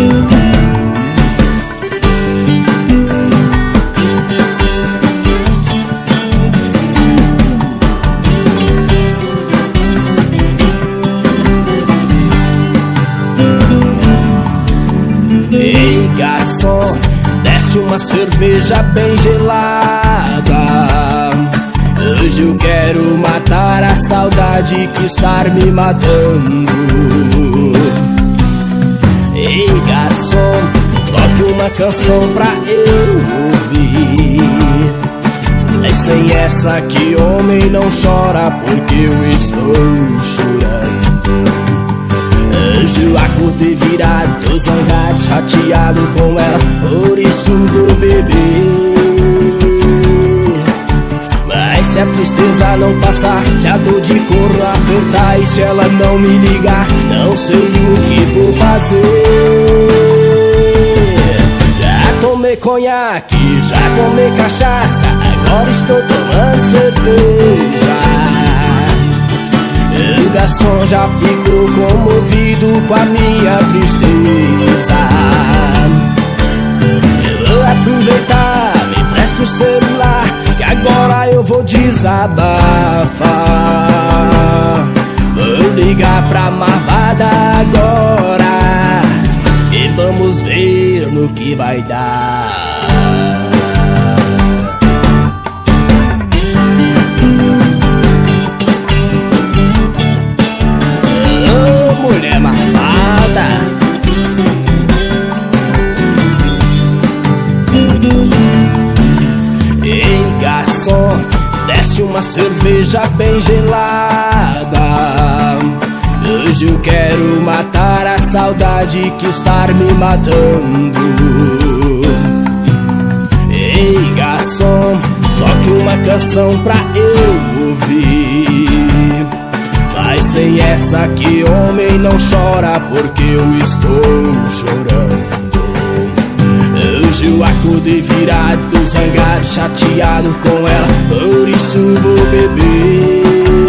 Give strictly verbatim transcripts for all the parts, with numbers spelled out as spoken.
Ei, garçom, desce uma cerveja bem gelada. Hoje eu quero matar a saudade que está me matando. Ei, garçom, toque uma canção pra eu ouvir. É sem essa que homem não chora, porque eu estou chorando. Hoje eu acordei virado, zangado, chateado com ela, por isso vou beber. Mas se a tristeza não passar, se a dor de corno apertar, e se ela não me ligar, não sei o que vou fazer. Já tomei conhaque, já tomei cachaça, agora estou tomando cerveja. O garçom já ficou comovido com a minha tristeza. Eu vou aproveitar, me empresta o celular, que agora eu vou desabafar. Vou ligar pra malvada agora e vamos ver no que vai dar. Mulher malvada, ei, garçom, desce uma cerveja bem gelada. Hoje eu quero matar a saudade que está me matando. Ei, garçom, toque uma canção pra eu ouvir. Mas sem essa que homem não chora, porque eu estou chorando. Hoje eu acordei virado, zangado, chateado com ela, por isso vou beber.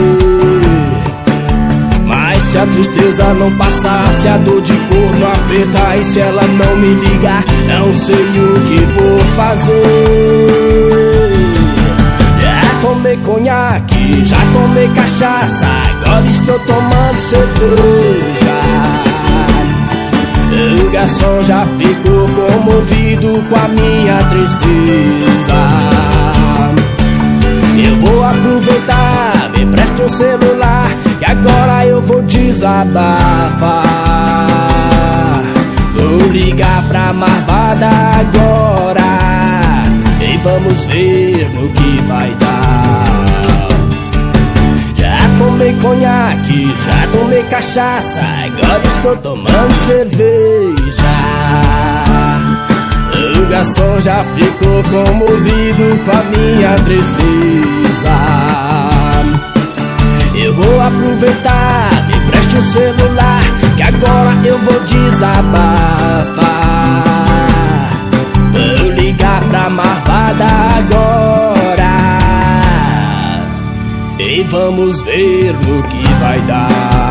Mas se a tristeza não passar, se a dor de corno apertar, e se ela não me ligar, não sei o que vou fazer. Tomei conhaque, já tomei cachaça, agora estou tomando cerveja. O garçom já ficou comovido com a minha tristeza. Eu vou aproveitar, me empresta o celular, que agora eu vou desabafar. Vou ligar pra malvada agora e vamos ver no que vai dar. Já tomei conhaque, já tomei cachaça, agora estou tomando cerveja. O garçom já ficou comovido com a minha tristeza. Eu vou aproveitar, me empreste o celular, que agora eu vou desabafar. Vou ligar pra malvada agora e vamos ver no que vai dar.